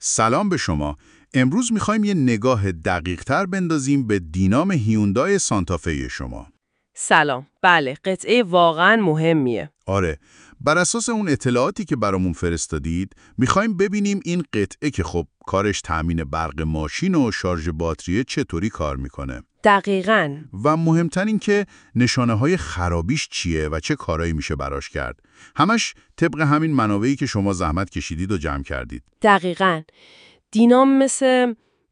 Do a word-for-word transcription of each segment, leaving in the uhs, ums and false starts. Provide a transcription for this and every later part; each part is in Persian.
سلام به شما. امروز میخوایم یه نگاه دقیق تر بندازیم به دینام هیوندای سانتافه شما. سلام. بله، قطعه واقعاً مهمیه. آره، بر اساس اون اطلاعاتی که برامون فرستادید میخوایم ببینیم این قطعه که خب کارش تأمین برق ماشین و شارژ باتریه چطوری کار میکنه. دقیقاً. و مهمتر این که نشانه های خرابیش چیه و چه کارایی میشه براش کرد. همش طبق همین منابعی که شما زحمت کشیدید و جمع کردید. دقیقاً. دینام مثل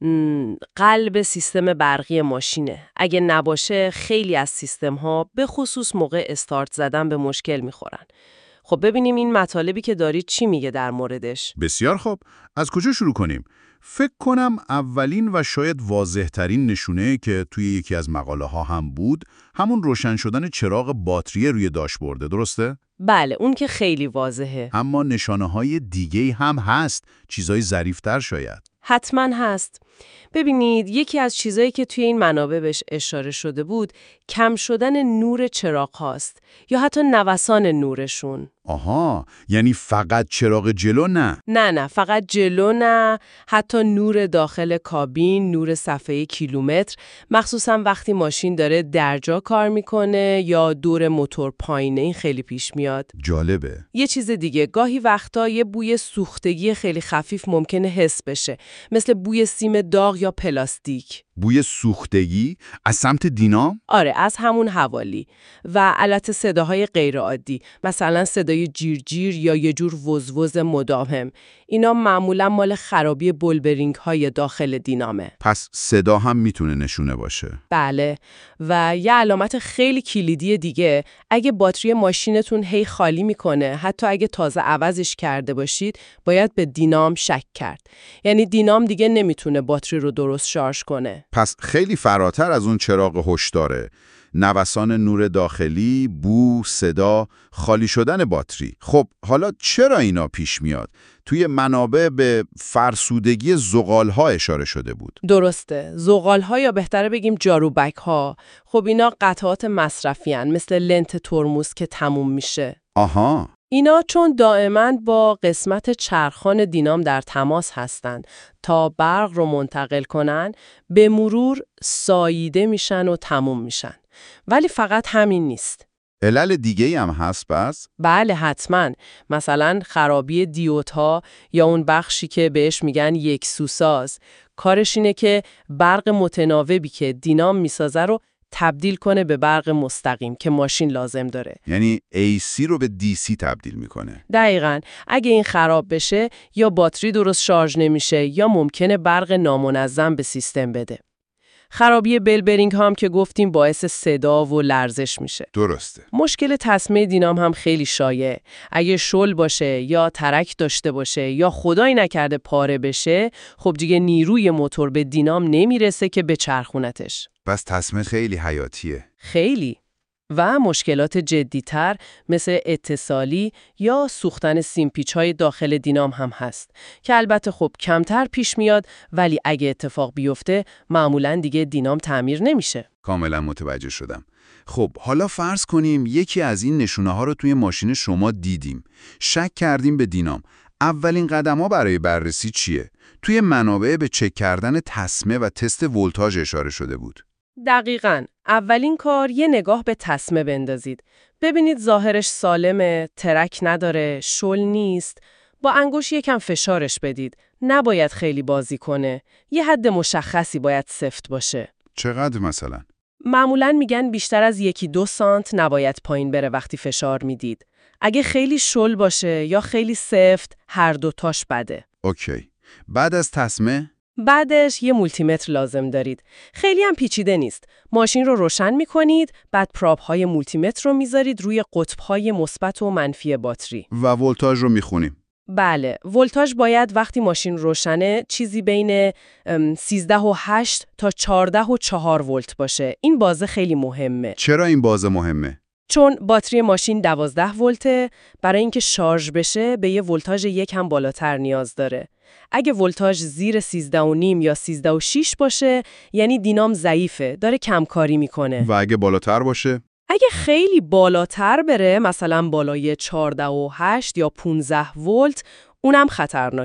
م، قلب سیستم برقی ماشینه. اگه نباشه خیلی از سیستم ها به خصوص موقع استارت زدن به مشکل میخورن. خب ببینیم این مطالبی که دارید چی میگه در موردش. بسیار خوب. از کجا شروع کنیم؟ فکر کنم اولین و شاید واضح‌ترین نشونه که توی یکی از مقاله ها هم بود، همون روشن شدن چراغ باتری روی داشبورده، درسته؟ بله، اون که خیلی واضحه. اما نشانه های دیگه هم هست، چیزای ظریف‌تر شاید. حتما هست. ببینید، یکی از چیزایی که توی این منابع بهش اشاره شده بود، کم شدن نور چراغ هاست یا حتی نوسان نورشون. آها، یعنی فقط چراغ جلو نه؟ نه نه، فقط جلو نه، حتی نور داخل کابین، نور صفحه کیلومتر، مخصوصا وقتی ماشین داره درجا کار میکنه یا دور موتور پایینه، این خیلی پیش میاد. جالبه. یه چیز دیگه، گاهی وقتا یه بوی سوختگی خیلی خفیف ممکنه حس بشه، مثل بوی سیم داغ یا پلاستیک. بوی سوختگی از سمت دینام؟ آره، از همون حوالی. و البته صداهای غیرعادی، مثلا صدای جیرجیر یا یه جور وزوز مداوم. اینا معمولا مال خرابی بولبرینگ های داخل دینامه. پس صدا هم میتونه نشونه باشه. بله. و یه علامت خیلی کلیدی دیگه، اگه باتری ماشینتون هی خالی میکنه، حتی اگه تازه عوضش کرده باشید، باید به دینام شک کرد. یعنی دینام دیگه نمیتونه باتری رو درست شارژ کنه. پس خیلی فراتر از اون چراغ هشداره. نوسان نور داخلی، بو، صدا، خالی شدن باتری. خب حالا چرا اینا پیش میاد؟ توی منابع به فرسودگی زغال‌ها اشاره شده بود. درسته. زغال‌ها یا بهتره بگیم جاروبک‌ها. خب اینا قطعات مصرفی هن، مثل لنت ترمز که تموم میشه. آها. اینا چون دائما با قسمت چرخان دینام در تماس هستند تا برق رو منتقل کنن، به مرور ساییده میشن و تموم میشن. ولی فقط همین نیست. علل دیگه هم هست بس؟ بله حتما. مثلا خرابی دیودها یا اون بخشی که بهش میگن یک سوساز، کارش اینه که برق متناوبی که دینام میسازه رو تبدیل کنه به برق مستقیم که ماشین لازم داره. یعنی ای سی رو به دی سی تبدیل میکنه. دقیقاً. اگه این خراب بشه یا باتری درست شارژ نمیشه یا ممکنه برق نامنظم به سیستم بده. خرابی بلبرینگ هم که گفتیم باعث صدا و لرزش میشه. درسته. مشکل تسمه دینام هم خیلی شایع. اگه شل باشه یا ترک داشته باشه یا خدایی نکرده پاره بشه، خب دیگه نیروی موتور به دینام نمیرسه که به چرخونتش. پس تسمه خیلی حیاتیه. خیلی. و مشکلات جدی‌تر مثل اتصالی یا سوختن سیمپیچ‌های داخل دینام هم هست که البته خب کمتر پیش میاد، ولی اگه اتفاق بیفته معمولاً دیگه دینام تعمیر نمیشه. کاملا متوجه شدم. خب حالا فرض کنیم یکی از این نشونه ها رو توی ماشین شما دیدیم. شک کردیم به دینام. اولین قدم ها برای بررسی چیه؟ توی منابع به چک کردن تسمه و تست ولتاژ اشاره شده بود. دقیقاً. اولین کار یه نگاه به تسمه بندازید. ببینید ظاهرش سالمه، ترک نداره، شل نیست. با انگوش یکم فشارش بدید. نباید خیلی بازی کنه. یه حد مشخصی باید سفت باشه. چقدر مثلا؟ معمولاً میگن بیشتر از یکی دو سانت نباید پایین بره وقتی فشار میدید. اگه خیلی شل باشه یا خیلی سفت، هر دوتاش بده. اوکی. بعد از تسمه؟ بعدش یه مولتیمتر لازم دارید. خیلی هم پیچیده نیست. ماشین رو روشن می‌کنید، بعد پراپ‌های مولتیمتر رو می‌ذارید روی قطب‌های مثبت و منفی باتری. و ولتاژ رو می‌خونیم. بله، ولتاژ باید وقتی ماشین روشنه چیزی بین سیزده و هشت تا چهارده و چهار ولت باشه. این بازه خیلی مهمه. چرا این بازه مهمه؟ چون باتری ماشین دوازده ولته، برای اینکه شارژ بشه به یه ولتاژ یکم بالاتر نیاز داره. اگه ولتاژ زیر سیزده و نیم یا سیزده و شش باشه، یعنی دینام ضعیفه، داره کمکاری میکنه. و اگه بالاتر باشه؟ اگه خیلی بالاتر بره، مثلا بالای چهارده و هشت یا پانزده ولت، اونم خطرناکه.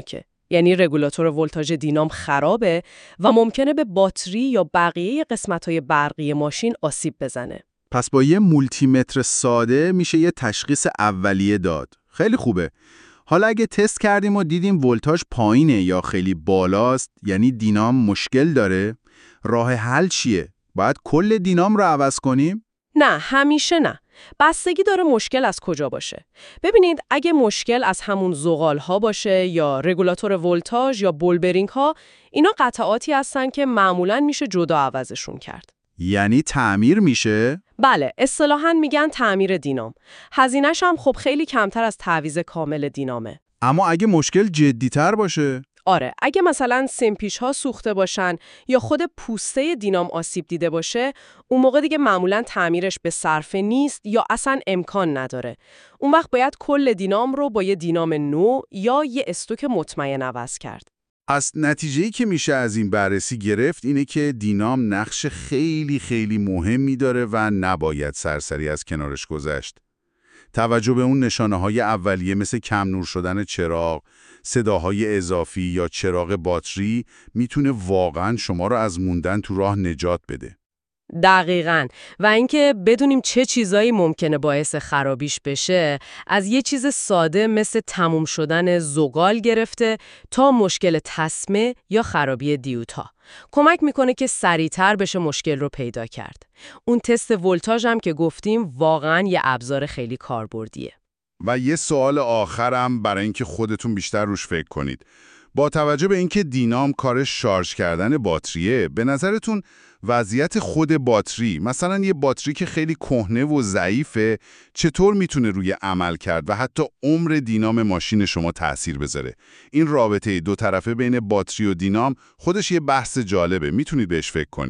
یعنی رگولاتور ولتاژ دینام خرابه و ممکنه به باتری یا بقیه قسمت‌های برقی ماشین آسیب بزنه. پس با یه مولتیمتر ساده میشه یه تشخیص اولیه داد. خیلی خوبه. حالا اگه تست کردیم و دیدیم ولتاژ پایینه یا خیلی بالاست، یعنی دینام مشکل داره، راه حل چیه؟ باید کل دینام رو عوض کنیم؟ نه، همیشه نه. بستگی داره مشکل از کجا باشه. ببینید اگه مشکل از همون زغال‌ها باشه یا رگولاتور ولتاژ یا بول برینگ‌ها، اینا قطعاتی هستن که معمولاً میشه جدا عوضشون کرد. یعنی تعمیر میشه؟ بله، اصطلاحاً میگن تعمیر دینام. هزینه‌ش هم خب خیلی کمتر از تعویض کامل دینامه. اما اگه مشکل جدی‌تر باشه؟ آره، اگه مثلا سمپیچ‌ها سوخته باشن یا خود پوسته دینام آسیب دیده باشه، اون موقع دیگه معمولاً تعمیرش به صرفه نیست یا اصلاً امکان نداره. اون وقت باید کل دینام رو با یه دینام نو یا یه استوک مطمئن عوض کرد. پس نتیجه‌ای که میشه از این بررسی گرفت اینه که دینام نقش خیلی خیلی مهمی داره و نباید سرسری از کنارش گذشت. توجه به اون نشانه‌های اولیه مثل کم نور شدن چراغ، صداهای اضافی یا چراغ باتری میتونه واقعاً شما رو از موندن تو راه نجات بده. دقیقاً. و اینکه بدونیم چه چیزایی ممکنه باعث خرابیش بشه، از یه چیز ساده مثل تموم شدن زغال گرفته تا مشکل تسمه یا خرابی دیوتا. کمک میکنه که سریعتر بشه مشکل رو پیدا کرد. اون تست ولتاژ هم که گفتیم واقعاً یه ابزار خیلی کاربردیه. و یه سوال آخرم برای اینکه خودتون بیشتر روش فکر کنید. با توجه به اینکه دینام کارش شارژ کردن باتریه، به نظرتون وضعیت خود باتری، مثلا یه باتری که خیلی کهنه و ضعیفه، چطور میتونه روی عمل کرد و حتی عمر دینام ماشین شما تأثیر بذاره؟ این رابطه دو طرفه بین باتری و دینام خودش یه بحث جالبه، میتونید بهش فکر کنید.